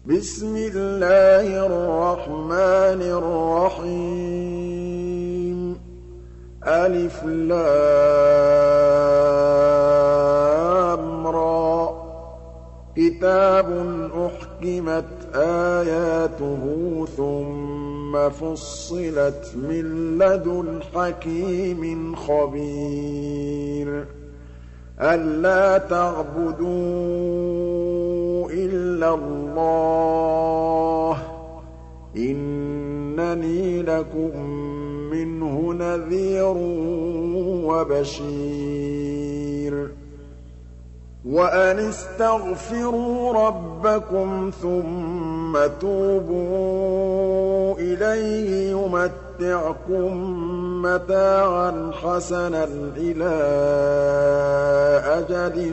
بسم الله الرحمن الرحيم ألف لام را كتاب أحكمت آياته ثم فصلت من لدن حكيم خبير ألا تعبدوا إلا الله إنني لكم منه نذير وبشير وأن استغفروا ربكم ثم توبوا إليه يمتعكم متاعا حسنا إلى أجل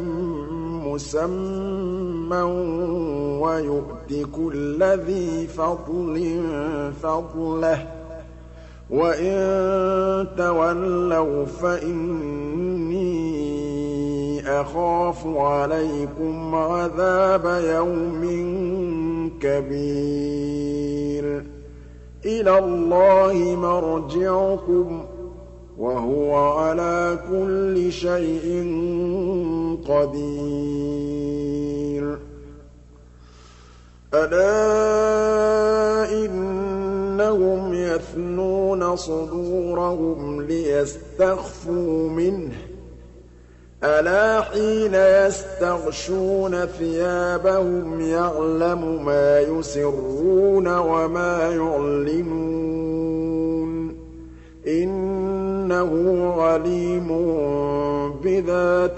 مسمى ويؤت كل ذي فضل فضله وإن تولوا فإني أخاف عليكم عذاب يوم كبير إلى الله مرجعكم وهو على كل شيء قدير ألا إنهم يثنون صدورهم ليستخفوا منه ألا حين يستغشون ثيابهم يعلم ما يسرون وما يعلنون إنه عليم بذات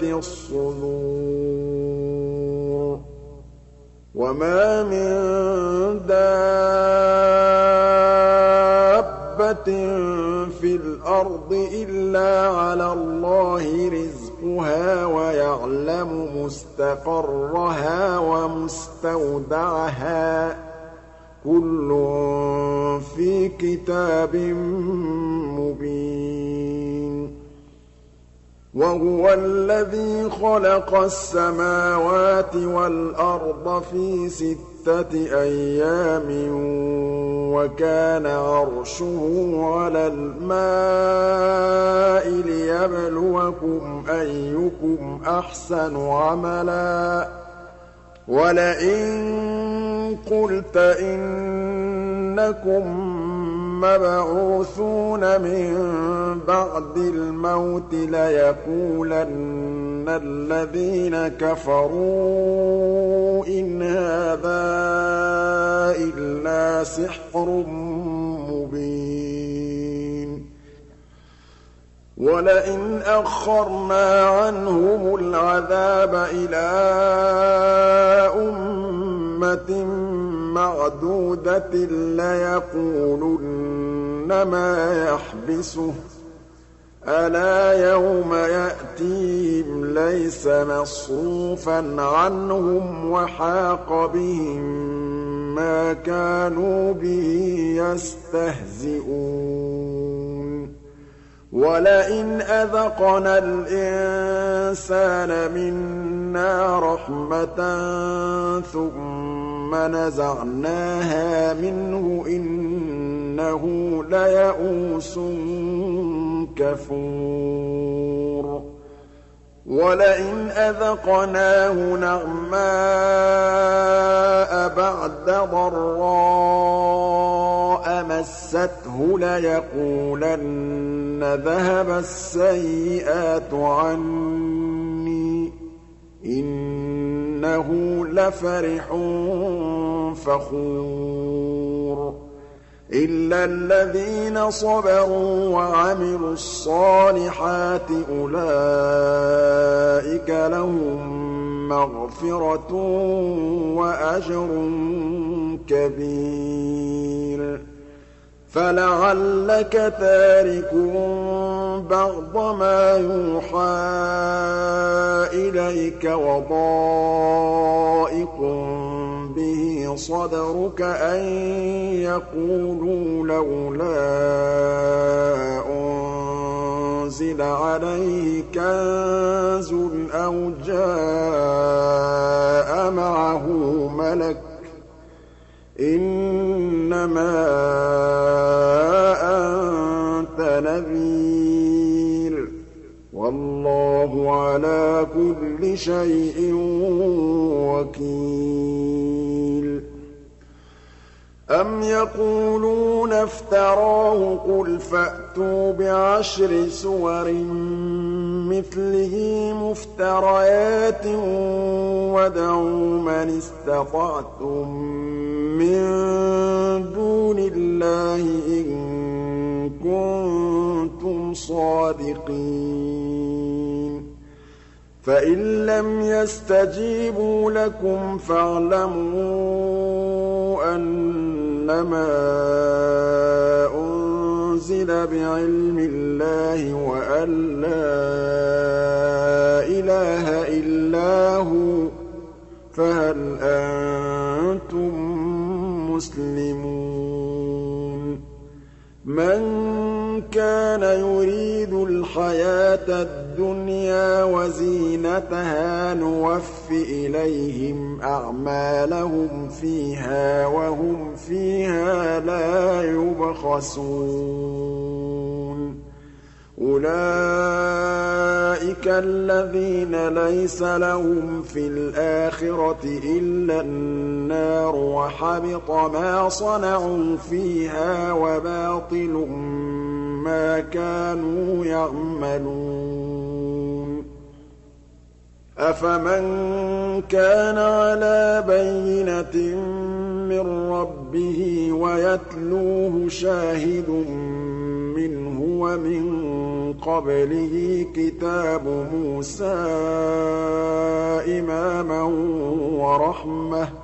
الصدور وما من دابة في الأرض إلا على الله رزقها ويعلم مستقرها ومستودعها كل في كتاب مبين وهو الذي خلق السماوات والأرض في 6 أيام وكان عرشه على الماء ليبلوكم أيكم أحسن عملا ولئن قلت إنكم مبعوثون من بعد الموت ليقولن الذين كفروا إن هذا إلا سحر مبين ولئن أخرنا عنهم العذاب إلى أمة معدودة ليقولن ما يحبسه ألا يوم يأتيهم ليس مصروفا عنهم وحاق بهم ما كانوا به يستهزئون ولئن أذقنا الإنسان منا رحمة ثم نزعناها منه إنه ليئوس كفور ولئن أذقناه نعماء بعد ضراء مسته ليقولن ذهب السيئات عني إنه لفرح فخور إلا الذين صبروا وعملوا الصالحات أولئك لهم مغفرة وأجر كبير فلعلك تارك بعض ما يوحى إليك وضائق به صدرك أن يقولوا لولا أنزل عليه كنز أو جاء معه ملك إِنَّمَا أَنتَ نَذِيرٌ ۚ وَاللَّهُ عَلَىٰ كُلِّ شَيْءٍ وَكِيلٌ أَمْ يَقُولُونَ افْتَرَاهُ ۖ قُلْ فَأْتُوا بِعَشْرِ سُوَرٍ مِّثْلِهِ مُفْتَرَيَاتٍ وَادْعُوا مَنِ اسْتَطَعْتُم مِّن دُونِ اللَّهِ إِن كُنتُمْ صَادِقِينَ فَإِن لَّمْ يَسْتَجِيبُوا لَكُمْ فَاعْلَمُوا أَنَّمَا أُنزِلَ بِعِلْمِ اللَّهِ وَأَن لَّا إِلَٰهَ إِلَّا هُوَ ۖ فَهَلْ أَنتُم مُّسْلِمُونَ مَن كَانَ يُرِيدُ الْحَيَاةَ الدُّنْيَا وَزِينَتَهَا نُوَفِّ إِلَيْهِمْ أَعْمَالَهُمْ فِيهَا وَهُمْ فِيهَا لَا يُبْخَسُونَ أُولَٰئِكَ الَّذِينَ لَيْسَ لَهُمْ فِي الْآخِرَةِ إِلَّا النَّارُ ۖ وَحَبِطَ مَا صَنَعُوا فِيهَا وَبَاطِلٌ مَّا كَانُوا يَعْمَلُونَ أَفَمَن كَانَ عَلَىٰ بَيِّنَةٍ مِّن رَّبِّهِ وَيَتْلُوهُ شَاهِدٌ مِّنْهُ وَمِن قَبْلِهِ كِتَابُ مُوسَىٰ إِمَامًا وَرَحْمَةً ۚ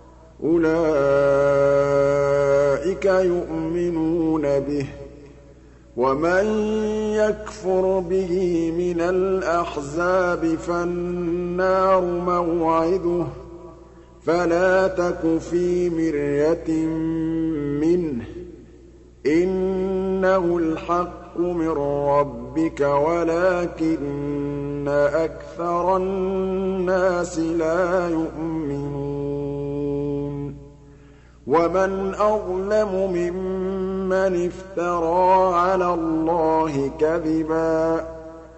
أُولَٰئِكَ يُؤْمِنُونَ بِهِ ۚ وَمَن يَكْفُرْ بِهِ مِنَ الْأَحْزَابِ فَالنَّارُ مَوْعِدُهُ ۚ فَلَا تَكُ فِي مِرْيَةٍ مِّنْهُ ۚ إِنَّهُ الْحَقُّ مِن رَّبِّكَ وَلَٰكِنَّ أَكْثَرَ النَّاسِ لَا يُؤْمِنُونَ وَمَنْ أَظْلَمُ مِمَّنِ افْتَرَىٰ عَلَى اللَّهِ كَذِبًا ۚ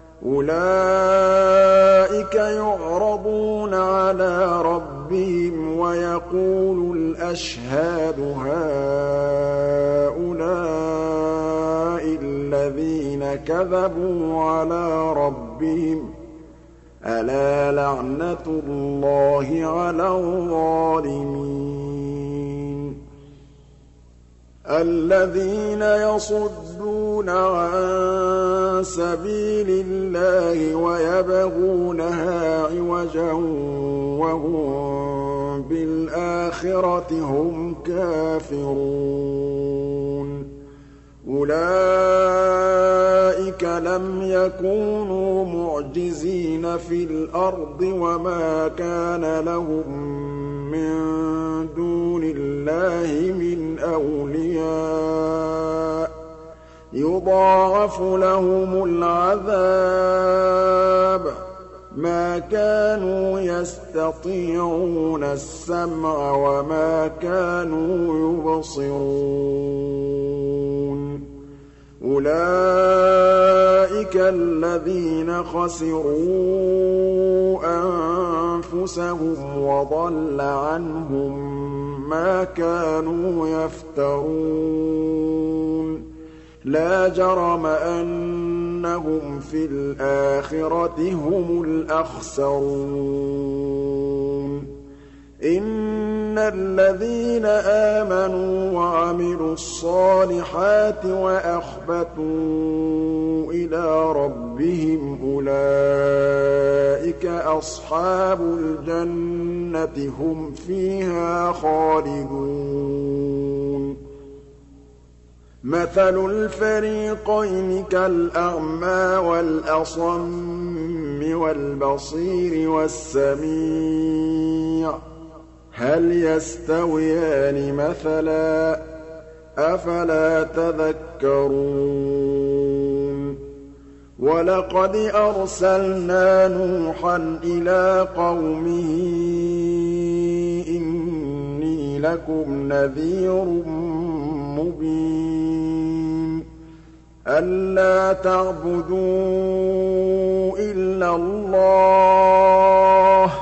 أُولَٰئِكَ يُعْرَضُونَ عَلَىٰ رَبِّهِمْ وَيَقُولُ الْأَشْهَادُ هَٰؤُلَاءِ الَّذِينَ كَذَبُوا عَلَىٰ رَبِّهِمْ ۚ أَلَا لَعْنَةُ اللَّهِ عَلَى الظَّالِمِينَ الَّذِينَ يَصُدُّونَ عَن سَبِيلِ اللَّهِ وَيَبْغُونَهَا عِوَجًا وَهُم بِالْآخِرَةِ هُمْ كَافِرُونَ أُولَٰئِكَ لَمْ يَكُونُوا مُعْجِزِينَ فِي الْأَرْضِ وَمَا كَانَ لَهُم مِّن دُونِ اللَّهِ مِنْ أَوْلِيَاءَ ۘ يُضَاعَفُ لَهُمُ الْعَذَابُ ۚ مَا كَانُوا يَسْتَطِيعُونَ السَّمْعَ وَمَا كَانُوا يُبْصِرُونَ أُولَٰئِكَ الَّذِينَ خَسِرُوا أَنفُسَهُمْ وَضَلَّ عَنْهُم مَّا كَانُوا يَفْتَرُونَ لَا جَرَمَ أَنَّهُمْ فِي الْآخِرَةِ هُمُ الْأَخْسَرُونَ إِنَّ الَّذِينَ آمَنُوا وَعَمِلُوا الصَّالِحَاتِ وَأَخْبَتُوا إِلَىٰ رَبِّهِمْ أُولَٰئِكَ أَصْحَابُ الْجَنَّةِ هُمْ فِيهَا خَالِدُونَ مَثَلُ الْفَرِيقَيْنِ كَالْأَعْمَىٰ وَالْأَصَمِّ وَالْبَصِيرِ وَالسَّمِيعِ ۚ هَلْ يَسْتَوِيَانِ مَثَلًا ۚ أَفَلَا تَذَكَّرُونَ وَلَقَدْ أَرْسَلْنَا نُوحًا إِلَىٰ قَوْمِهِ إِنِّي إِنِّي لَكُمْ نَذِيرٌ مُّبِينٌ أَلَّا تَعْبُدُوا إِلَّا اللَّهَ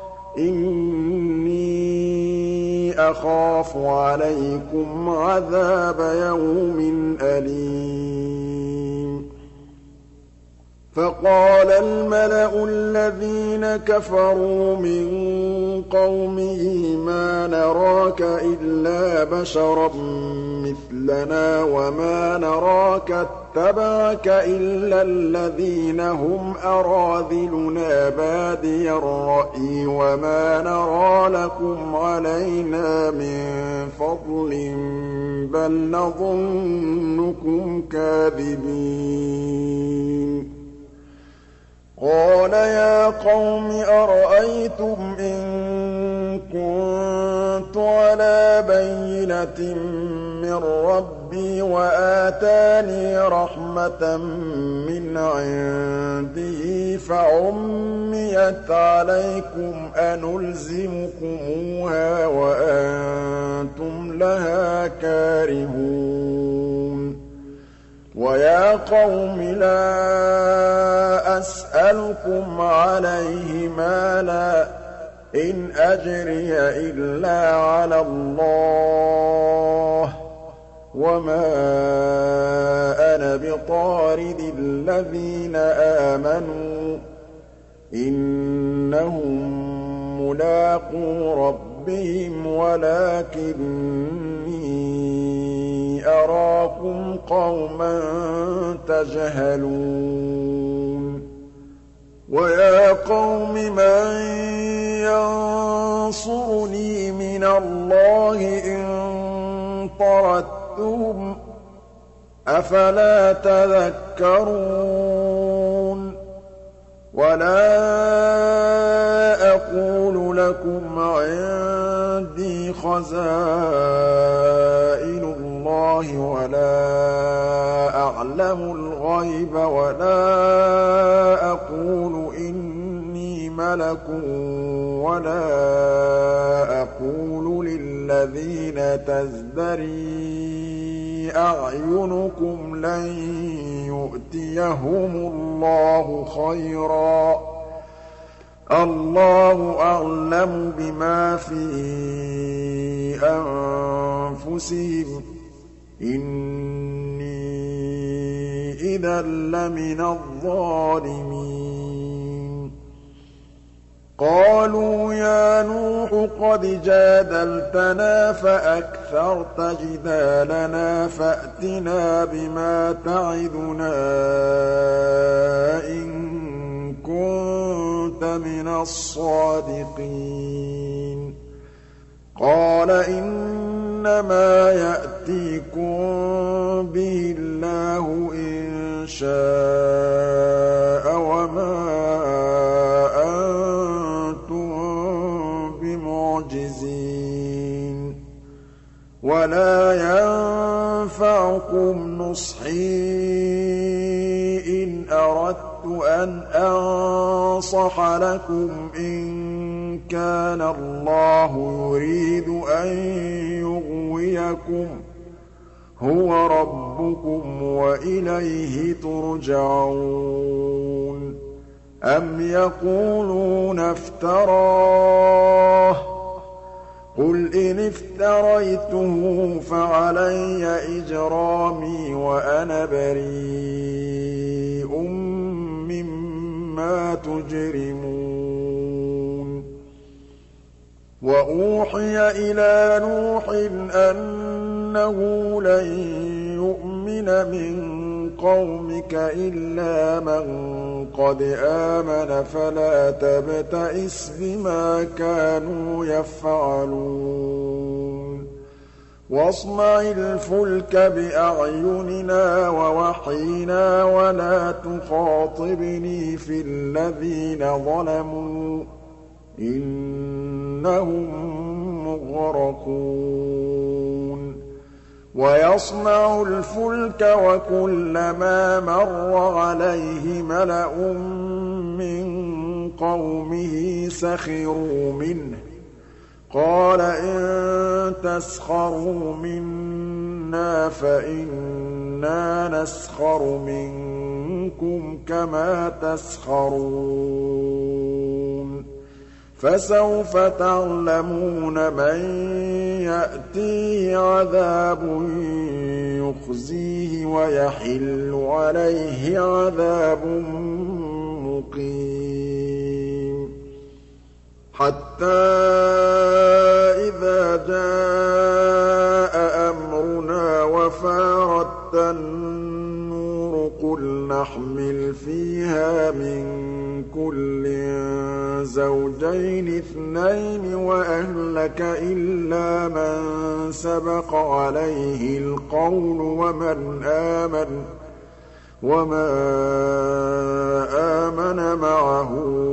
إِنِّي أَخَافُ عَلَيْكُمْ عَذَابَ يَوْمٍ أَلِيمٍ فَقَالَ الْمَلَأُ الَّذِينَ كَفَرُوا مِن قَوْمِهِ مَا نَرَاكَ إِلَّا بَشَرًا مِّثْلَنَا وَمَا نَرَاكَ اتَّبَعَكَ إِلَّا الَّذِينَ هُمْ أَرَاذِلُنَا بَادِيَ الرَّأْيِ وَمَا نَرَىٰ لَكُمْ عَلَيْنَا مِن فَضْلٍ بَلْ نَظُنُّكُمْ كَاذِبِينَ قَالَ يَا قَوْمِ أَرَأَيْتُمْ إِن كُنتُ عَلَىٰ بَيِّنَةٍ مِّن رَّبِّي وَآتَانِي رَحْمَةً مِّنْ عِندِهِ فَعُمِّيَتْ عَلَيْكُمْ أَنُلْزِمُكُمُوهَا وَأَنتُمْ لَهَا كَارِهُونَ وَيَا قَوْمِ لَا أَسْأَلُكُمْ عَلَيْهِ مَالًا إِنْ أَجْرِيَ إِلَّا عَلَى اللَّهِ وَمَا أَنَا بِطَارِدِ الَّذِينَ آمَنُوا إِنَّهُم مُّلَاقُو رَبِّهِمْ وَلَٰكِنِّي أَرَاكُمْ قَوْمًا تَجْهَلُونَ وَيَا قَوْمِ مَن يَنصُرُنِي مِنَ اللَّهِ إِن طَرَدتُّهُمْ ۚ أَفَلَا تَذَكَّرُونَ وَلَا أَقُولُ لَكُمْ عِندِي خَزَائِنُ اللَّهِ وَلَا أَعْلَمُ الْغَيْبَ وَلَا أَقُولُ إِنِّي مَلَكٌ وَلَا أَقُولُ لِلَّذِينَ تَزْدَرِي أَعْيُنُكُمْ لَن يُؤْتِيَهُمُ اللَّهُ خَيْرًا ۖ اللَّهُ أَعْلَمُ بِمَا فِي أَنفُسِهِمْ ۖ إِنِّي إِذًا لَّمِنَ الظَّالِمِينَ قَالُوا يَا نُوحُ قَدْ جَادَلْتَنَا فَأَكْثَرْتَ جِدَالَنَا فَأْتِنَا بِمَا تَعِدُنَا إِن كُنتَ مِنَ الصَّادِقِينَ قَالَ إِنَّمَا يَأْتِيكُم بِهِ اللَّهُ إِن شَاءَ وَمَا أَنتُم بِمُعْجِزِينَ وَلَا يَنفَعُكُمْ نُصْحِي إِنْ أَرَدتُّ أَنْ أَنصَحَ لَكُمْ إِن كَانَ اللَّهُ يُرِيدُ أَن يُغْوِيَكُمْ ۚ هُوَ رَبُّكُمْ وَإِلَيْهِ تُرْجَعُونَ أَمْ يَقُولُونَ افْتَرَاهُ ۖ قُلْ إِنِ افْتَرَيْتُهُ فَعَلَيَّ إِجْرَامِي وَأَنَا بَرِيءٌ مِّمَّا تُجْرِمُونَ وَأُوحِيَ إِلَىٰ نُوحٍ أَنَّهُ لَن يُؤْمِنَ مِن قَوْمِكَ إِلَّا مَن قَدْ آمَنَ فَلَا تَبْتَئِسْ بِمَا كَانُوا يَفْعَلُونَ وَاصْنَعِ الْفُلْكَ بِأَعْيُنِنَا وَوَحْيِنَا وَلَا تُخَاطِبْنِي فِي الَّذِينَ ظَلَمُوا إِنَّهُم مُّغْرَقُونَ وَيَصْنَعُ الْفُلْكَ وَكُلَّمَا مَرَّ عَلَيْهِ مَلَأٌ مِّن قَوْمِهِ سَخِرُوا مِنْهُ قَالَ إِن تَسْخَرُوا مِنَّا فَإِنَّا نَسْخَرُ مِنكُمْ كَمَا تَسْخَرُونَ فَسَوْفَ تَعْلَمُونَ مَن يَأْتِيهِ عَذَابٌ يُخْزِيهِ وَيَحِلُّ عَلَيْهِ عَذَابٌ مُّقِيمٌ حَتَّىٰ إِذَا جَاءَ أَمْرُنَا وَفَارَتِ النُّورُ قُلْ نَحْمِلُ فِيهَا مِن كُلٍّ زَوْجَيْنِ اثْنَيْنِ وَأَهْلَكَ إِلَّا مَن سَبَقَ عَلَيْهِ الْقَوْلُ وَمَا آمَنَ مَعَهُ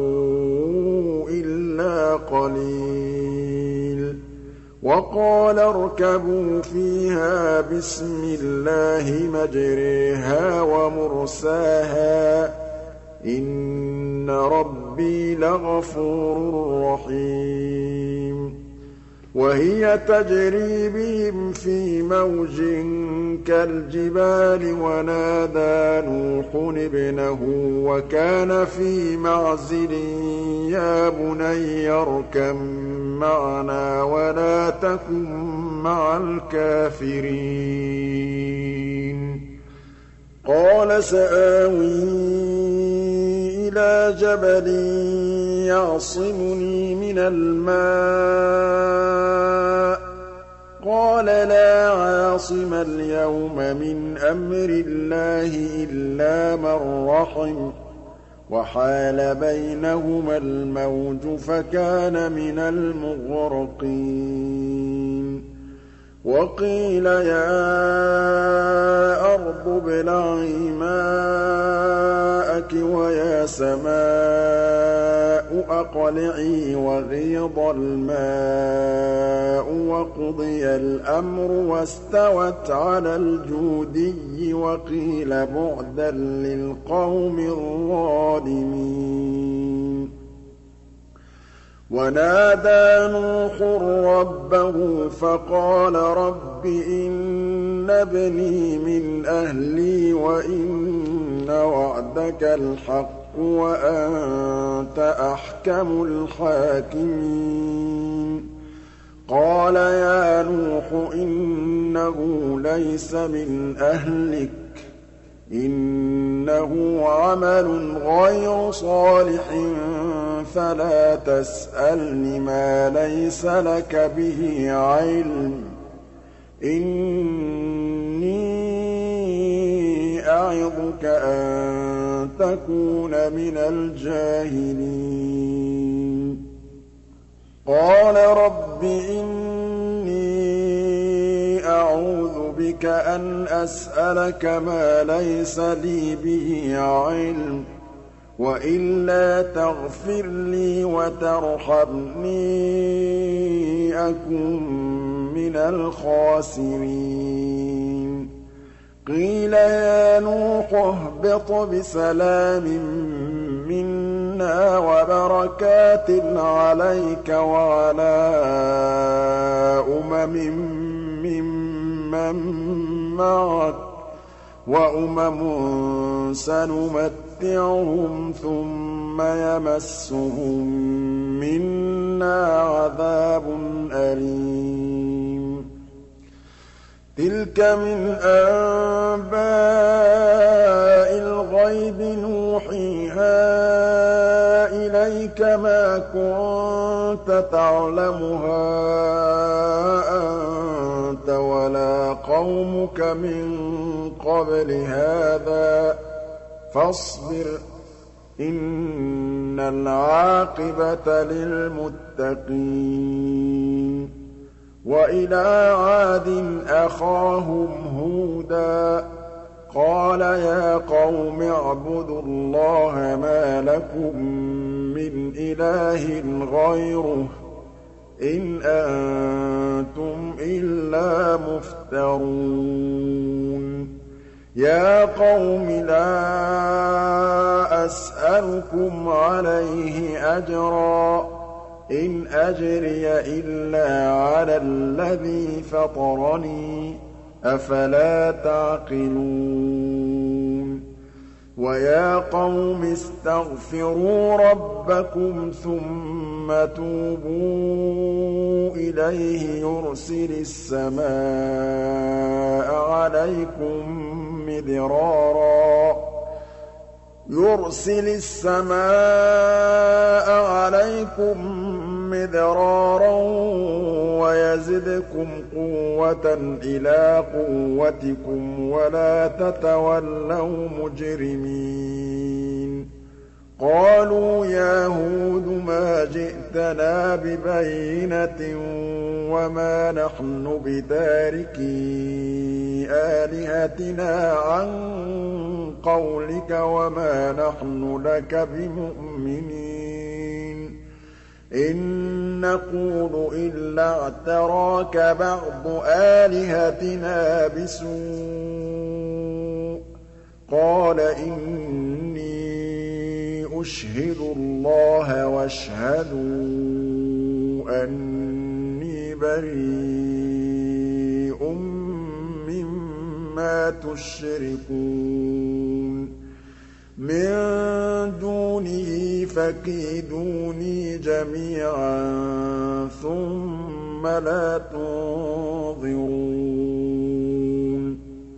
إِلَّا قَلِيلٌ وَقَالَ ارْكَبُوا فِيهَا بِسْمِ اللَّهِ مَجْرَاهَا وَمُرْسَاهَا ۚ إِنَّ رَبِّي لَغَفُورٌ رَّحِيمٌ وَهِيَ تَجْرِي بِهِمْ فِي مَوْجٍ كَالْجِبَالِ وَنَادَىٰ نُوحٌ ابْنَهُ وَكَانَ فِي مَعْزِلٍ يَا بُنَيَّ ارْكَب مَّعَنَا وَلَا تَكُن مَّعَ الْكَافِرِينَ قَالَ سَآوِي إِلَىٰ جَبَلٍ يَعْصِمُنِي مِنَ الْمَاءِ ۚ قَالَ لَا عَاصِمَ الْيَوْمَ مِنْ أَمْرِ اللَّهِ إِلَّا مَن رَّحِمَ ۚ وَحَالَ بَيْنَهُمَا الْمَوْجُ فَكَانَ مِنَ الْمُغْرَقِينَ وَقِيلَ يَا أَرْضُ ابْلَعِي مَاءَكِ وَيَا سَمَاءُ أَقْلِعِي وَغِيضَ الْمَاءُ وَقُضِيَ الْأَمْرُ وَاسْتَوَتْ عَلَى الْجُودِيِّ وَقِيلَ بُعْدًا لِّلْقَوْمِ الظَّالِمِينَ وَنَادَىٰ نُوحٌ رَّبَّهُ فَقَالَ رَبِّ إِنَّ ابْنِي مِنْ أَهْلِي وَإِنَّ وَعْدَكَ الْحَقُّ وَأَنتَ أَحْكَمُ الْحَاكِمِينَ قَالَ يَا نُوحُ إِنَّهُ لَيْسَ مِنْ أَهْلِكَ ۖ إِنَّهُ عَمَلٌ غَيْرُ صَالِحٍ فَلَا تَسْأَلْنِ مَا لَيْسَ لَكَ بِهِ عِلْمٌ ۖ إِنِّي أَعِظُكَ أَن تَكُونَ مِنَ الْجَاهِلِينَ قَالَ رَبِّ إِنِّي أَعُوذُ بِكَ أَنْ أَسْأَلَكَ مَا لَيْسَ لِي بِهِ عِلْمٌ ۖ وَإِلَّا تَغْفِرْ لِي وَتَرْحَمْنِي أَكُن مِّنَ الْخَاسِرِينَ قِيلَ يَا نُوحُ اهْبِطْ بِسَلَامٍ مِّنَّا وَبَرَكَاتٍ عَلَيْكَ وَعَلَىٰ أُمَمٍ مِّمَّن مَّعَكَ ۚ وَأُمَمٌ سَنُمَتِّعُهُمْ ثُمَّ يَمَسُّهُم مِّنَّا عَذَابٌ أَلِيمٌ تِلْكَ مِنْ أَنبَاءِ الْغَيْبِ نُوحِيهَا إِلَيْكَ ۖ مَا كُنتَ تَعْلَمُهَا أَنتَ وَلَا قَوْمُكَ مِن قَبْلِ هَٰذَا ۖ فَاصْبِرْ ۖ إِنَّ الْعَاقِبَةَ لِلْمُتَّقِينَ وَإِلَىٰ عَادٍ أَخَاهُمْ هُودًا ۚ قَالَ يَا قَوْمِ اعْبُدُوا اللَّهَ مَا لَكُم مِّنْ إِلَٰهٍ غَيْرُهُ ۖ إِنْ أَنتُمْ إِلَّا مُفْتَرُونَ يَا قَوْمِ لَا أَسْأَلُكُمْ عَلَيْهِ أَجْرًا ۖ إِنْ أَجْرِيَ إِلَّا عَلَى الَّذِي فَطَرَنِي ۚ أَفَلَا تَعْقِلُونَ وَيَا قَوْمِ اسْتَغْفِرُوا رَبَّكُمْ ثُمَّ تُوبُوا إِلَيْهِ يُرْسِلِ السَّمَاءَ عَلَيْكُم مِّدْرَارًا وَيَزِدْكُمْ قُوَّةً إِلَىٰ قُوَّتِكُمْ وَلَا تَتَوَلَّوْا مُجْرِمِينَ قَالُوا يَا هُودُ مَا جِئْتَنَا بِبَيِّنَةٍ وَمَا نَحْنُ بِتَارِكِي آلِهَتِنَا عَن قَوْلِكَ وَمَا نَحْنُ لَكَ بِمُؤْمِنِينَ إِن نَّقُولُ إِلَّا اعْتَرَاكَ بَعْضُ آلِهَتِنَا بِسُوءٍ ۗ قَالَ إِنِّي أُشْهِدُ اللَّهَ وَاشْهَدُوا أَنِّي بَرِيءٌ مِّمَّا تُشْرِكُونَ مِن دُونِهِ فَكِيدُونِي جَمِيعًا ثُمَّ لَا تُنظِرُونِ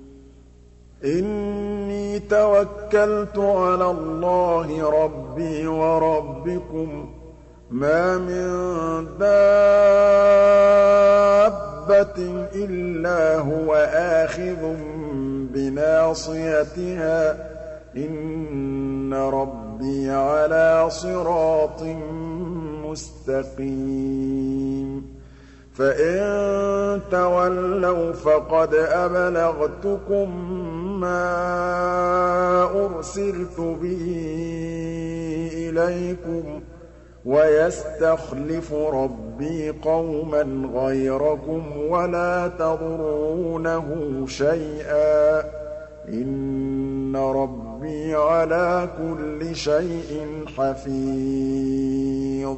إِنِّي تَوَكَّلْتُ عَلَى اللَّهِ رَبِّي وَرَبِّكُم ۚ مَّا مِن دَابَّةٍ إِلَّا هُوَ آخِذٌ بِنَاصِيَتِهَا ۚ إِنَّ رَبِّي عَلَىٰ صِرَاطٍ مُّسْتَقِيمٍ فَإِن تَوَلَّوْا فَقَدْ أَبْلَغْتُكُم مَّا أُرْسِلْتُ بِهِ إِلَيْكُمْ ۚ وَيَسْتَخْلِفُ رَبِّي قَوْمًا غَيْرَكُمْ وَلَا تَضُرُّونَهُ شَيْئًا ۚ إِنَّ رَبِّي عَلَىٰ كُلِّ شَيْءٍ حَفِيظٌ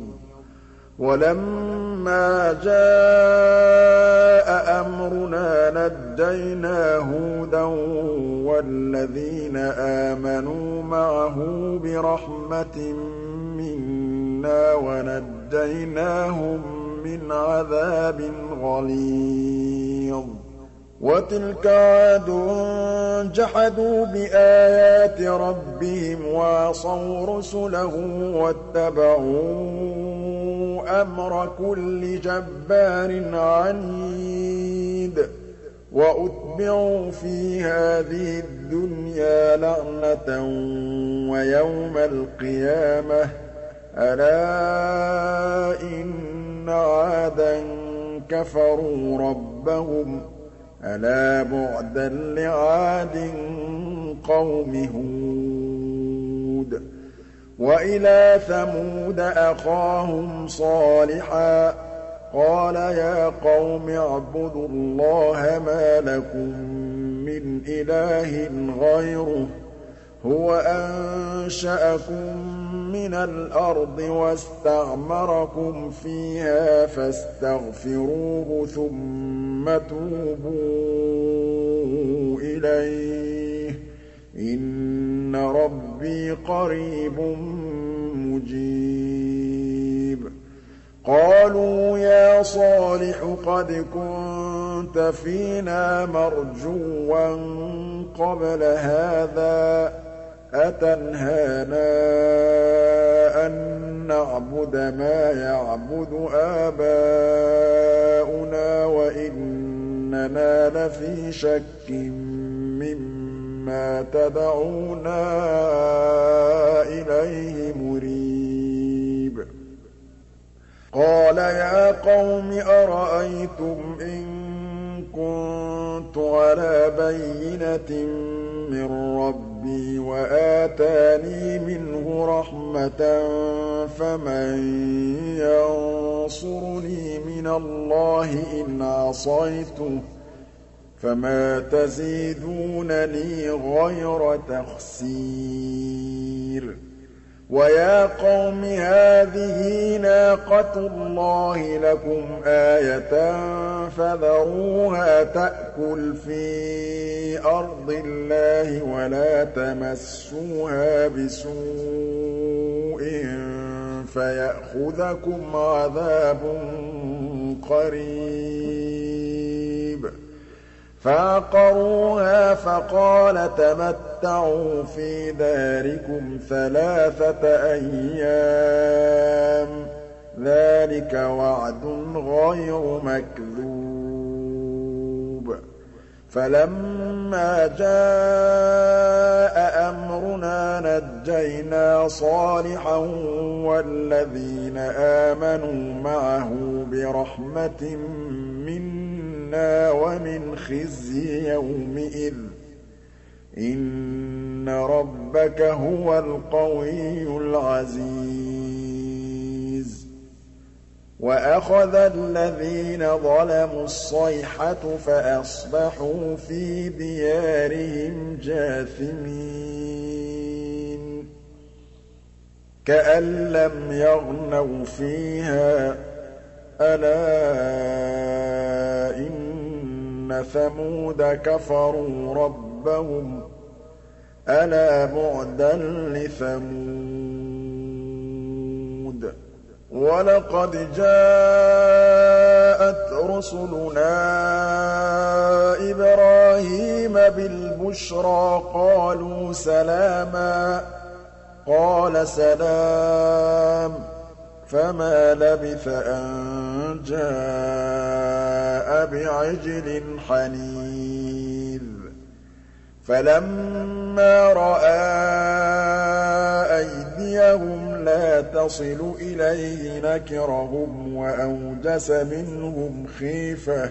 وَلَمَّا جَاءَ أَمْرُنَا نَجَّيْنَا هُودًا وَالَّذِينَ آمَنُوا مَعَهُ بِرَحْمَةٍ مِّنَّا وَنَجَّيْنَاهُم مِّنْ عَذَابٍ غَلِيظٍ وَتِلْكَ عَادٌ جَحَدُوا بِآيَاتِ رَبِّهِمْ وَعَصَوْا رُسُلَهُ وَاتَّبَعُوا أَمْرَ كُلِّ جَبَّارٍ عَنِيدٍ وَأُتْبِعُوا فِي هَٰذِهِ الدُّنْيَا لَعْنَةً وَيَوْمَ الْقِيَامَةِ ۗ أَلَا إِنَّ عَادًا كَفَرُوا رَبَّهُمْ ۗ أَلَا بُعْدًا لِّعَادٍ قَوْمِ هُودٍ وَإِلَىٰ ثَمُودَ أَخَاهُمْ صَالِحًا ۗ قَالَ يَا قَوْمِ اعْبُدُوا اللَّهَ مَا لَكُم مِّنْ إِلَٰهٍ غَيْرُهُ ۖ هُوَ أَنشَأَكُم مِّنَ الْأَرْضِ وَاسْتَعْمَرَكُمْ فِيهَا فَاسْتَغْفِرُوهُ ثُمَّ تُوبُوا إِلَيْهِ ۚ إِنَّ رَبِّي قَرِيبٌ مُّجِيبٌ قَالُوا يَا صَالِحُ قَدْ كُنتَ فِينَا مَرْجُوًّا قَبْلَ هَٰذَا ۖ أَتَنْهَانَا أَن نَّعْبُدَ مَا يَعْبُدُ آبَاؤُنَا وَإِنَّنَا لَفِي شَكٍّ مِّمَّا تَدْعُونَا إِلَيْهِ مُرِيبٍ قَالَ يَا قَوْمِ أَرَأَيْتُمْ إِن كُنتُ عَلَىٰ بَيِّنَةٍ مِّن رَّبِّي وَآتَانِي مِنْهُ رَحْمَةً فَمَن يَنصُرُنِي مِنَ اللَّهِ إِنْ عَصَيْتُهُ ۖ فَمَا تَزِيدُونَنِي غَيْرَ تَخْسِيرٍ وَيَا قَوْمِ هَٰذِهِ نَاقَةُ اللَّهِ لَكُمْ آيَةً فَذَرُوهَا تَأْكُلْ فِي أَرْضِ اللَّهِ وَلَا تَمَسُّوهَا بِسُوءٍ فَيَأْخُذَكُمْ عَذَابٌ قَرِيبٌ فَعَقَرُوهَا فَقَالَ تَمَتَّعُوا فِي دَارِكُمْ 3 أَيَّامٍ ۚ ذَٰلِكَ وَعْدٌ غَيْرُ مَكْذُوبٍ فَلَمَّا جَاءَ أَمْرُنَا نَجَّيْنَا صَالِحًا وَالَّذِينَ آمَنُوا مَعَهُ بِرَحْمَةٍ مِّنَّا وَمِنْ خِزْيِ يَوْمِئِذٍ ۗ إِنَّ رَبَّكَ هُوَ الْقَوِيُّ الْعَزِيزُ وَأَخَذَ الَّذِينَ ظَلَمُوا الصَّيْحَةُ فَأَصْبَحُوا فِي دِيَارِهِمْ جَاثِمِينَ كَأَن لَّمْ يَغْنَوْا فِيهَا ۗ أَلَا إِنَّ ثَمُودَ كَفَرُوا رَبَّهُمْ ۗ أَلَا بُعْدًا لِّثَمُودَ وَلَقَدْ جَاءَتْ رُسُلُنَا إِبْرَاهِيمَ بِالْبُشْرَىٰ قَالُوا سَلَامًا ۖ قَالَ سَلَامٌ ۖ فَمَا لَبِثَ أَن جَاءَ بِعِجْلٍ حَنِيذٍ فَلَمَّا رَأَىٰ أَيْدِيَهُمْ لَا تَصِلُ إِلَيْهِ نَكِرَهُمْ وَأَوْجَسَ مِنْهُمْ خِيفَةً ۚ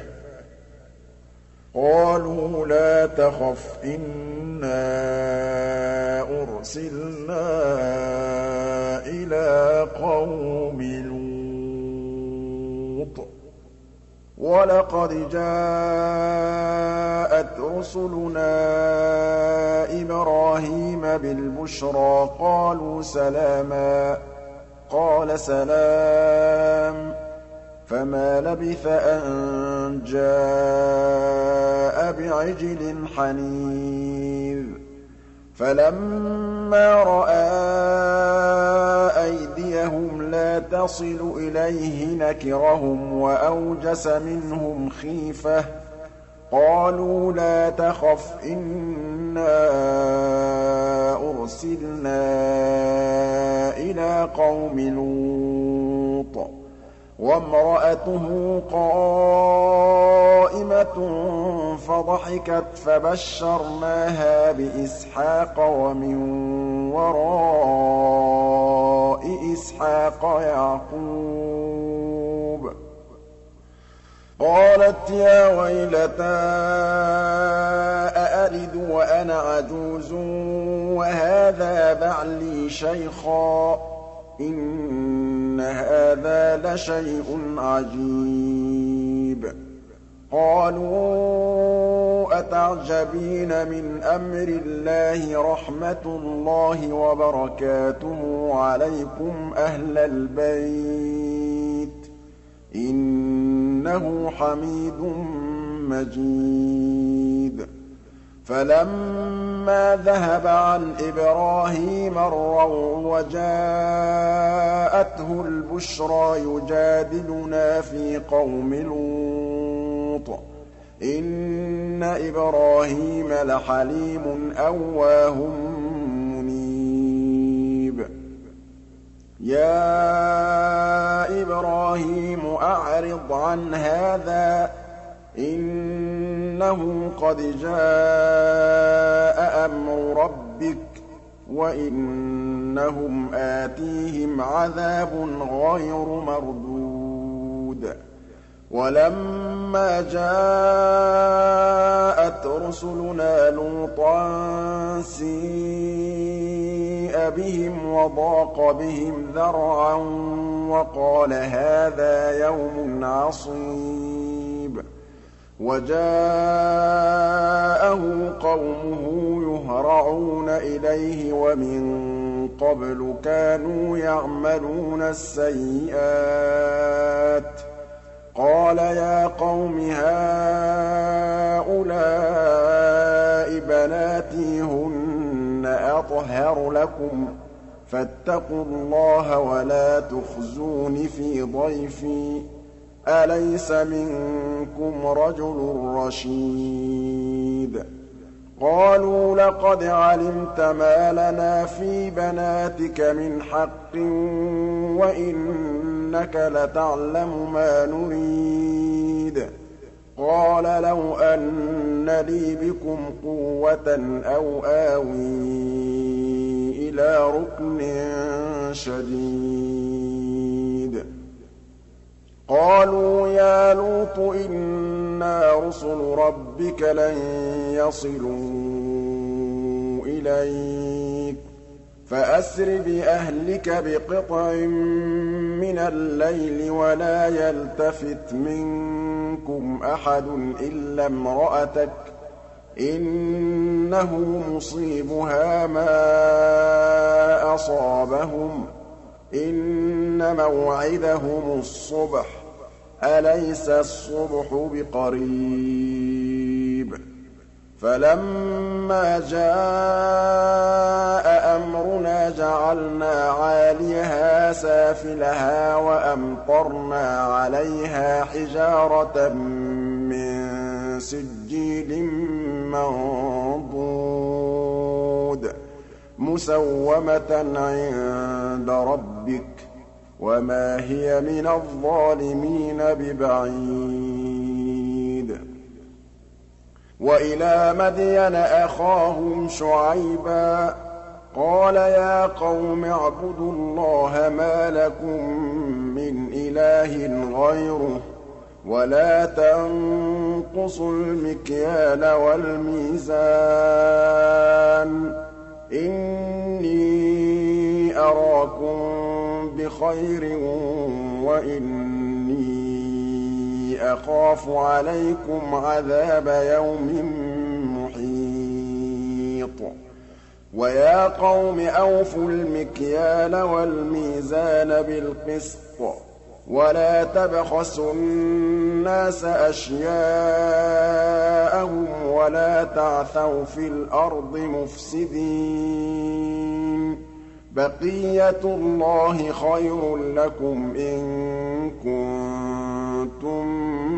قَالُوا لَا تَخَفْ إِنَّا أُرْسِلْنَا إِلَىٰ قَوْمِ لُوطٍ وَلَقَدْ جَاءَتْ رُسُلُنَا إِبْرَاهِيمَ بِالْبُشْرَىٰ قَالُوا سَلَامًا ۖ قَالَ سَلَامٌ ۖ فَمَا لَبِثَ أَن جَاءَ بِعِجْلٍ حَنِيذٍ فَلَمَّا رَأَىٰ أَيْدِيَهُمْ لَا تَصِلُ إِلَيْهِ نَكِرَهُمْ وَأَوْجَسَ مِنْهُمْ خِيفَةً ۚ قَالُوا لَا تَخَفْ إِنَّا أُرْسِلْنَا إِلَىٰ قَوْمِ لُوطٍ وَامْرَأَتُهُ قَائِمَةٌ فَضَحِكَتْ فَبَشَّرْنَاهَا بِإِسْحَاقَ وَمِن وَرَاءِ إِسْحَاقَ يَعْقُوبَ قَالَتْ يَا وَيْلَتَا أَأَلِدُ وَأَنَا عَجُوزٌ وَهَٰذَا بَعْلِي شَيْخًا ۖ إِنَّ هَٰذَا لَشَيْءٌ عَجِيبٌ قَالُوا أَتَعْجَبِينَ مِنْ أَمْرِ اللَّهِ رَحْمَتُ اللَّهِ وَبَرَكَاتُهُ عَلَيْكُمْ أَهْلَ الْبَيْتِ ۖ إِنَّهُ حَمِيدٌ مَّجِيدٌ فَلَمَّا ذَهَبَ عَنْ إِبْرَاهِيمَ الرَّوْعُ وَجَاءَتْهُ الْبُشْرَىٰ يُجَادِلُنَا فِي قَوْمِ لُوطٍ إِنَّ إِبْرَاهِيمَ لَحَلِيمٌ أَوَّاهٌ مُّنِيبٌ يَا إِبْرَاهِيمُ أَعْرِضْ عَنْ هَٰذَا إِنَّهُ قَدْ جَاءَ أَمْرُ رَبِّكَ وَإِنَّهُمْ آتِيهِمْ عَذَابٌ غَيْرُ مَرْدُودٍ وَلَمَّا جَاءَتْ رُسُلُنَا لُوطًا سِيءَ بِهِمْ وَضَاقَ بِهِمْ ذَرْعًا وَقَالَ هَٰذَا يَوْمٌ عَصِيبٌ وَجَاءَهُ قَوْمُهُ يُهْرَعُونَ إِلَيْهِ وَمِن قَبْلُ كَانُوا يَعْمَلُونَ السَّيِّئَاتِ قَالَ يَا قَوْمِ هَٰؤُلَاءِ بَنَاتِي هُنَّ أَطْهَرُ لَكُمْ فَاتَّقُوا اللَّهَ وَلَا تُخْزُونِ فِي ضَيْفِي أَلَيْسَ مِنكُمْ رَجُلٌ رَّشِيدٌ قَالُوا لَقَدْ عَلِمْتَ مَا لَنَا فِي بَنَاتِكَ مِنْ حَقٍّ وَإِنَّكَ لَتَعْلَمُ مَا نُرِيدُ قَالَ لَوْ أَنَّ لِي بِكُمْ قُوَّةً أَوْ آوِي إِلَىٰ رُكْنٍ شَدِيدٍ قَالُوا يَا لُوطُ إِنَّا رُسُلُ رَبِّكَ لَن يَصِلُوا إِلَيْكَ فَأَسْرِ بِأَهْلِكَ بِقِطْعٍ مِّنَ اللَّيْلِ وَلَا يَلْتَفِتْ مِنكُمْ أَحَدٌ إِلَّا امْرَأَتَكَ إِنَّهُ مُصِيبُهَا مَا أَصَابَهُمْ ۚ إِنَّ مَوْعِدَهُمُ الصُّبْحُ ۚ أَلَيْسَ الصُّبْحُ بِقَرِيبٍ فَلَمَّا جَاءَ أَمْرُنَا جَعَلْنَا عَالِيَهَا سَافِلَهَا وَأَمْطَرْنَا عَلَيْهَا حِجَارَةً مِّن سِجِّيلٍ مَّنضُودٍ مُّسَوَّمَةً عِندَ رَبِّكَ ۖ وَمَا هِيَ مِنَ الظَّالِمِينَ بِبَعِيدٍ وَإِلَىٰ مَدْيَنَ أَخَاهُمْ شُعَيْبًا ۗ قَالَ يَا قَوْمِ اعْبُدُوا اللَّهَ مَا لَكُم مِّنْ إِلَٰهٍ غَيْرُهُ وَلَا تَنقُصُوا الْمِكْيَالَ وَالْمِيزَانَ ۚ إِنِّي أَرَاكُم بِخَيْرٍ وَإِنِّي أَخَافُ عَلَيْكُمْ عَذَابَ يَوْمٍ مُّحِيطٍ وَيَا قَوْمِ أَوْفُوا الْمِكْيَالَ وَالْمِيزَانَ بِالْقِسْطِ وَلَا تَبْخَسُوا النَّاسَ أَشْيَاءَهُمْ وَلَا تَعْثَوْا فِي الْأَرْضِ مُفْسِدِينَ بَقِيَّتُ اللَّهِ خَيْرٌ لَّكُمْ إِن كُنتُم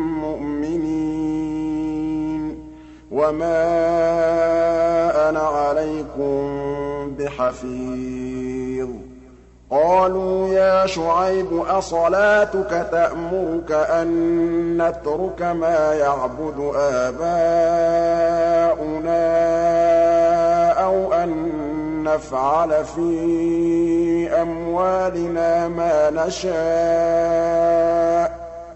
مُّؤْمِنِينَ وَمَا أَنَا عَلَيْكُم بِحَفِيظٍ قَالُوا يَا شُعَيْبُ أَصَلَاتُكَ تَأْمُرُكَ أَن نَّتْرُكَ مَا يَعْبُدُ آبَاؤُنَا أَوْ أَن نَّفْعَلَ فِي أَمْوَالِنَا مَا نَشَاءُ ۖ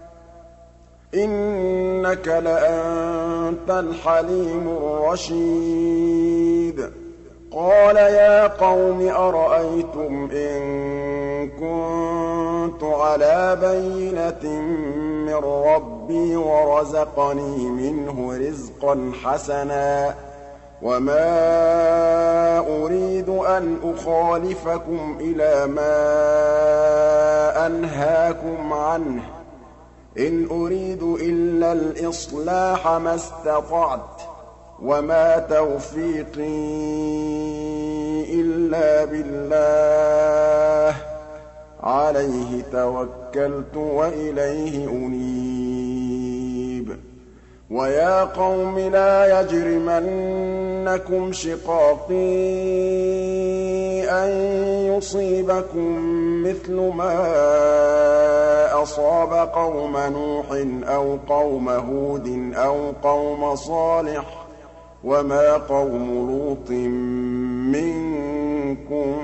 إِنَّكَ لَأَنتَ الْحَلِيمُ الرَّشِيدُ قَالَ يَا قَوْمِ أَرَأَيْتُمْ إِن كُنتُ عَلَىٰ بَيِّنَةٍ مِّن رَّبِّي وَرَزَقَنِي مِنْهُ رِزْقًا حَسَنًا وَمَا أُرِيدُ أَنْ أُخَالِفَكُمْ إِلَىٰ مَا أَنْهَاكُمْ عَنْهُ ۚ إِنْ أُرِيدُ إِلَّا الْإِصْلَاحَ مَا اسْتَطَعْتُ ۚ وَمَا تَوْفِيقِي إِلَّا بِاللَّهِ ۚ عَلَيْهِ تَوَكَّلْتُ وَإِلَيْهِ أُنِيبُ وَيَا قَوْمِ لَا يَجْرِمَنَّكُمْ شِقَاقِي أَن يُصِيبَكُم مِّثْلُ مَا أَصَابَ قَوْمَ نُوحٍ أَوْ قَوْمَ هُودٍ أَوْ قَوْمَ صَالِحٍ ۚ وَمَا قَوْمُ لُوطٍ مِّنكُم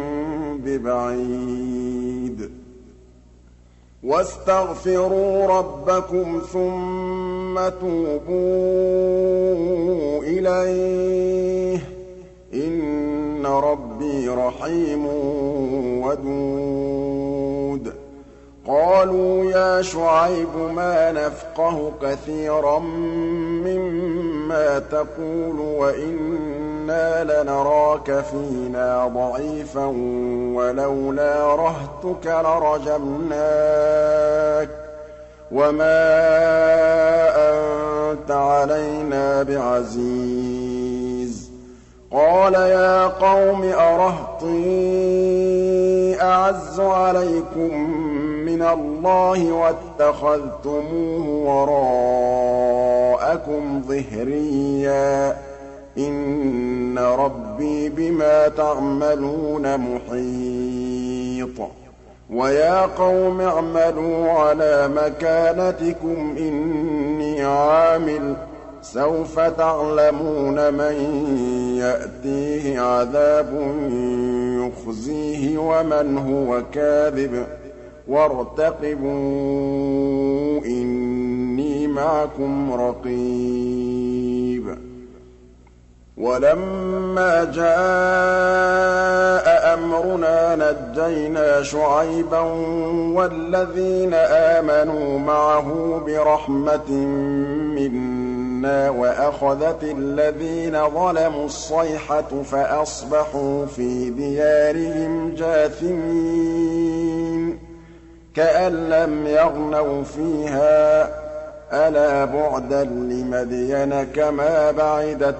بِبَعِيدٍ وَاسْتَغْفِرُوا رَبَّكُمْ ثُمَّ تُوبُوا إِلَيْهِ ۚ إِنَّ رَبِّي رَحِيمٌ وَدُودٌ قَالُوا يَا شُعَيْبُ مَا نَفْقَهُ كَثِيرًا مِّمَّا تَقُولُ وَإِنَّا إِنَّا لَنَرَاكَ فِينَا ضَعِيفًا وَلَوْلَا رَهْطُكَ لَرَجَمْنَاكَ وَمَا أَنتَ عَلَيْنَا بِعَزِيزٍ قَالَ يَا قَوْمِ أَرَهْطِي أَعَزُّ عَلَيْكُم مِّنَ اللَّهِ وَاتَّخَذْتُمُوهُ وَرَاءَكُمْ ظِهْرِيًّا ۖ إِنَّ رَبِّي بِمَا تَعْمَلُونَ مُحِيطٌ وَيَا قَوْمِ اعْمَلُوا عَلَىٰ مَكَانَتِكُمْ إِنِّي عَامِلٌ ۖ سَوْفَ تَعْلَمُونَ مَن يَأْتِيهِ عَذَابٌ يُخْزِيهِ وَمَنْ هُوَ كَاذِبٌ وَارْتَقِبُوا إِنِّي مَعَكُمْ رَقِيبٌ وَلَمَّا جَاءَ أَمْرُنَا نَجَّيْنَا شُعَيْبًا وَالَّذِينَ آمَنُوا مَعَهُ بِرَحْمَةٍ مِّنَّا وَأَخَذَتِ الَّذِينَ ظَلَمُوا الصَّيْحَةُ فَأَصْبَحُوا فِي دِيَارِهِمْ جَاثِمِينَ كَأَن لَّمْ يَغْنَوْا فِيهَا ۗ أَلَا بُعْدًا لِّمَدْيَنَ كَمَا بَعِدَتْ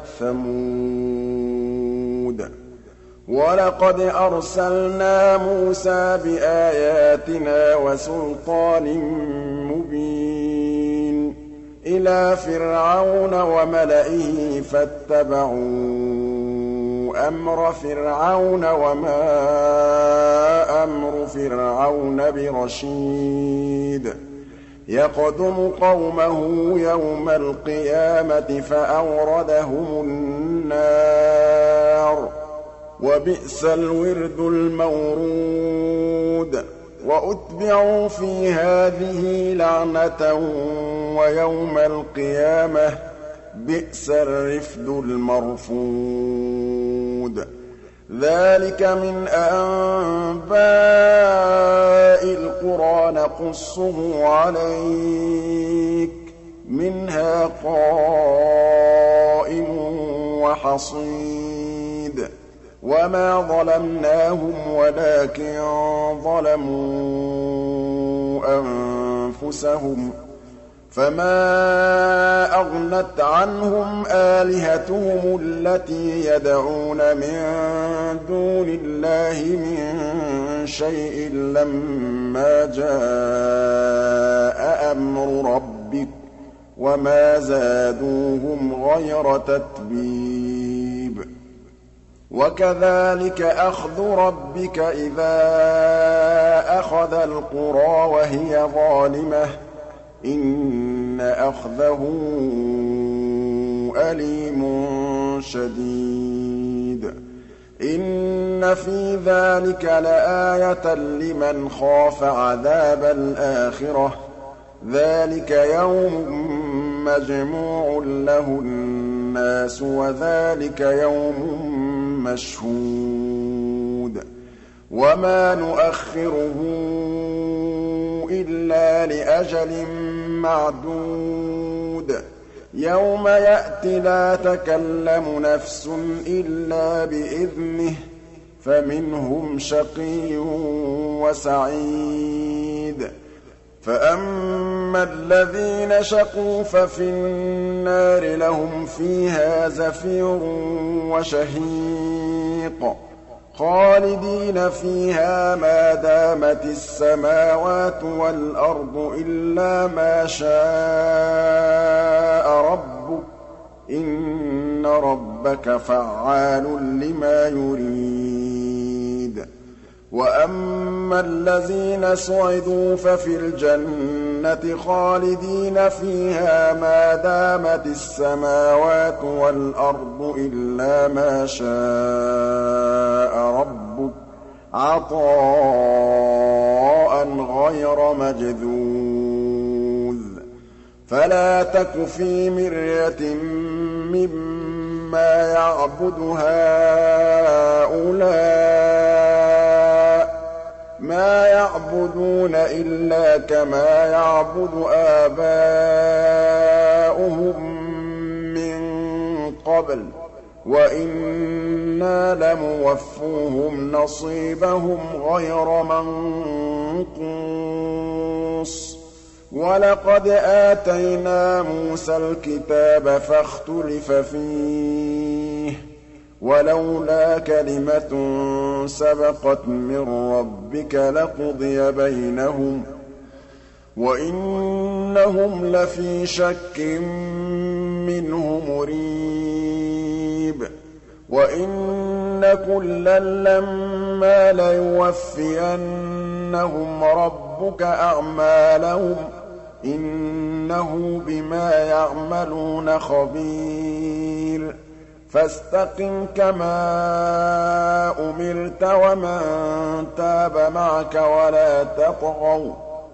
ثَمُودُ وَلَقَدْ أَرْسَلْنَا مُوسَىٰ بِآيَاتِنَا وَسُلْطَانٍ مُّبِينٍ إِلَىٰ فِرْعَوْنَ وَمَلَئِهِ فَاتَّبَعُوا أَمْرَ فِرْعَوْنَ وَمَا أَمْرُ فِرْعَوْنَ بِرَشِيدٍ يَقْدُمُ قَوْمَهُ يَوْمَ الْقِيَامَةِ فَأَوْرَدَهُمُ النَّارَ ۖ وَبِئْسَ الْوِرْدُ الْمَوْرُودُ وَأُتْبِعُوا فِي هَٰذِهِ لَعْنَةً وَيَوْمَ الْقِيَامَةِ ۚ بِئْسَ الرِّفْدُ الْمَرْفُودُ ذَٰلِكَ مِنْ أَنبَاءِ الْقُرَىٰ نَقُصُّهُ عَلَيْكَ ۖ مِنْهَا قَائِمٌ وَحَصِيدٌ وَمَا ظَلَمْنَاهُمْ وَلَٰكِن ظَلَمُوا أَنفُسَهُمْ ۖ فَمَا أَغْنَتْ عَنْهُمْ آلِهَتُهُمُ الَّتِي يَدْعُونَ مِن دُونِ اللَّهِ مِن شَيْءٍ لَّمَّا جَاءَ أَمْرُ رَبِّكَ ۖ وَمَا زَادُوهُمْ غَيْرَ تَتْبِيبٍ وَكَذَٰلِكَ أَخْذُ رَبِّكَ إِذَا أَخَذَ الْقُرَىٰ وَهِيَ ظَالِمَةٌ ۚ إِنَّ أَخْذَهُ أَلِيمٌ شَدِيدٌ إِنَّ فِي ذَٰلِكَ لَآيَةً لِّمَنْ خَافَ عَذَابَ الْآخِرَةِ ۚ ذَٰلِكَ يَوْمٌ مَّجْمُوعٌ لَّهُ النَّاسُ وَذَٰلِكَ يَوْمٌ مَّشْهُودٌ وَمَا نُؤَخِّرُهُ إِلَّا لِأَجَلٍ مَّعْدُودٍ يَوْمَ يَأْتِ لَا تَكَلَّمُ نَفْسٌ إِلَّا بِإِذْنِهِ ۚ فَمِنْهُمْ شَقِيٌّ وَسَعِيدٌ فَأَمَّا الَّذِينَ شَقُوا فَفِي النَّارِ لَهُمْ فِيهَا زَفِيرٌ وَشَهِيقٌ خَالِدِينَ فِيهَا مَا دَامَتِ السَّمَاوَاتُ وَالْأَرْضُ إِلَّا مَا شَاءَ رَبُّكَ ۚ إِنَّ رَبَّكَ فَعَّالٌ لِّمَا يُرِيدُ وَأَمَّا الَّذِينَ سُعِدُوا فَفِي الْجَنَّةِ خَالِدِينَ فِيهَا مَا دَامَتِ السَّمَاوَاتُ وَالْأَرْضُ إِلَّا مَا شَاءَ رَبُّكَ عَطَاءً غَيْرَ مَجْذُوذٍ فَلَا تَكُ فِي مِرْيَةٍ مِّمَّا يَعْبُدُ هَٰؤُلَاءِ ۚ مَا يَعْبُدُونَ إِلَّا كَمَا يَعْبُدُ آبَاؤُهُم مِّن قَبْلُ ۚ وَإِنَّا لَمُوَفُّوهُمْ نَصِيبَهُمْ غَيْرَ مَنقُوصٍ وَلَقَدْ آتَيْنَا مُوسَى الْكِتَابَ فَاخْتُلِفَ فِيهِ وَلَوْلَا كَلِمَةٌ سَبَقَتْ مِن رَّبِّكَ لَقُضِيَ بَيْنَهُمْ وَإِنَّهُمْ لَفِي شَكٍّ مِّنْهُ مُرِيبٍ وَإِنَّ كُلًّا لَّمَّا لَيُوَفِّيَنَّهُمْ رَبُّكَ أَعْمَالَهُمْ ۚ إِنَّهُ بِمَا يَعْمَلُونَ خَبِيرٌ فَاسْتَقِمْ كَمَا أُمِرْتَ وَمَن تَابَ مَعَكَ وَلَا تَطْغَوْا ۚ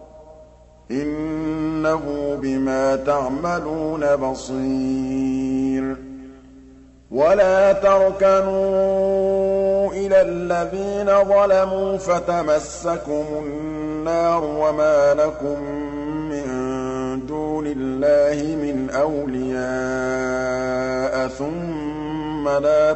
إِنَّهُ بِمَا تَعْمَلُونَ بَصِيرٌ وَلَا تَرْكَنُوا إِلَى الَّذِينَ ظَلَمُوا فَتَمَسَّكُمُ النَّارُ وَمَا لَكُم مِّن دُونِ اللَّهِ مِنْ أَوْلِيَاءَ ثُمَّ لَا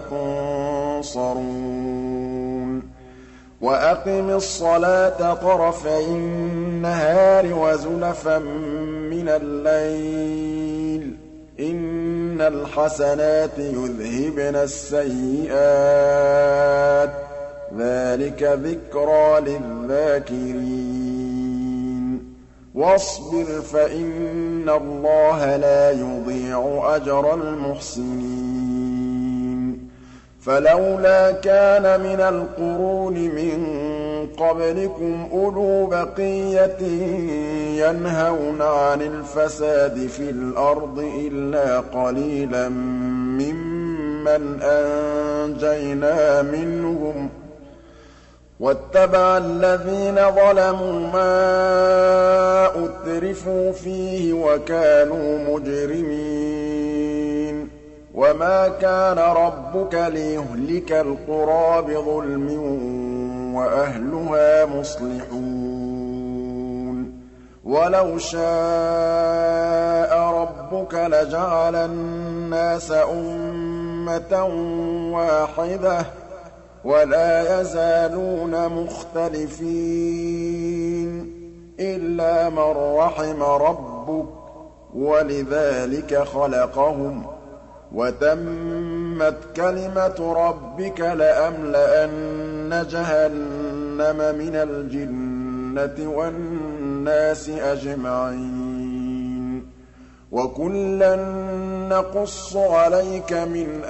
تُنصَرُونَ وَأَقِمِ الصَّلَاةَ طَرَفَيِ النَّهَارِ وَزُلَفًا مِّنَ اللَّيْلِ ۚ إِنَّ الْحَسَنَاتِ يُذْهِبْنَ السَّيِّئَاتِ ۚ ذَٰلِكَ ذِكْرَىٰ لِلذَّاكِرِينَ وَاصْبِرْ فَإِنَّ اللَّهَ لَا يُضِيعُ أَجْرَ الْمُحْسِنِينَ فَلَوْلَا كَانَ مِنَ الْقُرُونِ مِن قَبْلِكُمْ أُولُو بَقِيَّةٍ يَنْهَوْنَ عَنِ الْفَسَادِ فِي الْأَرْضِ إِلَّا قَلِيلًا مِّمَّنْ أَنجَيْنَا مِنْهُمْ ۗ وَاتَّبَعَ الَّذِينَ ظَلَمُوا مَا أُتْرِفُوا فِيهِ وَكَانُوا مُجْرِمِينَ وَمَا كَانَ رَبُّكَ لِيُهْلِكَ الْقُرَىٰ بِظُلْمٍ وَأَهْلُهَا مُصْلِحُونَ وَلَوْ شَاءَ رَبُّكَ لَجَعَلَ النَّاسَ أُمَّةً وَاحِدَةً ۖ وَلَا يَزَالُونَ مُخْتَلِفِينَ إِلَّا مَن رَّحِمَ رَبُّكَ ۚ وَلِذَٰلِكَ خَلَقَهُمْ ۗ وَتَمَّتْ كَلِمَةُ رَبِّكَ لَأَمْلَأَنَّ جَهَنَّمَ مِنَ الْجِنَّةِ وَالنَّاسِ أَجْمَعِينَ وَكُلًّا نَّقُصُّ عَلَيْكَ مِنْ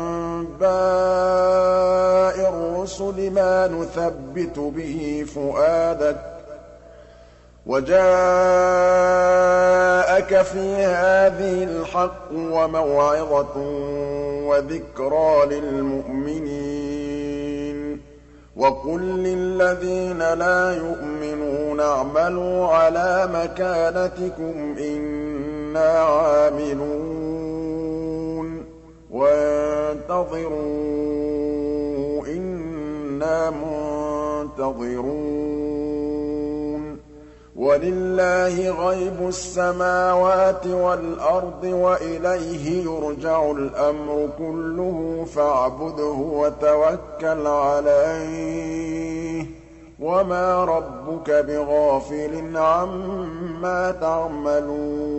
أَنبَاءِ الرُّسُلِ مَا نُثَبِّتُ بِهِ فُؤَادَكَ ۖ وَجَاءَكَ فِي هَٰذِهِ الْحَقُّ وَمَوْعِظَةٌ وَذِكْرَىٰ لِلْمُؤْمِنِينَ وَقُل لِّلَّذِينَ لَا يُؤْمِنُونَ اعْمَلُوا عَلَىٰ مَكَانَتِكُمْ إِنَّا عَامِلُونَ وَانتَظِرُوا إِنَّا مُنتَظِرُونَ وَلِلَّهِ غَيْبُ السَّمَاوَاتِ وَالْأَرْضِ وَإِلَيْهِ يُرْجَعُ الْأَمْرُ كُلُّهُ فَاعْبُدْهُ وَتَوَكَّلْ عَلَيْهِ ۚ وَمَا رَبُّكَ بِغَافِلٍ عَمَّا تَعْمَلُونَ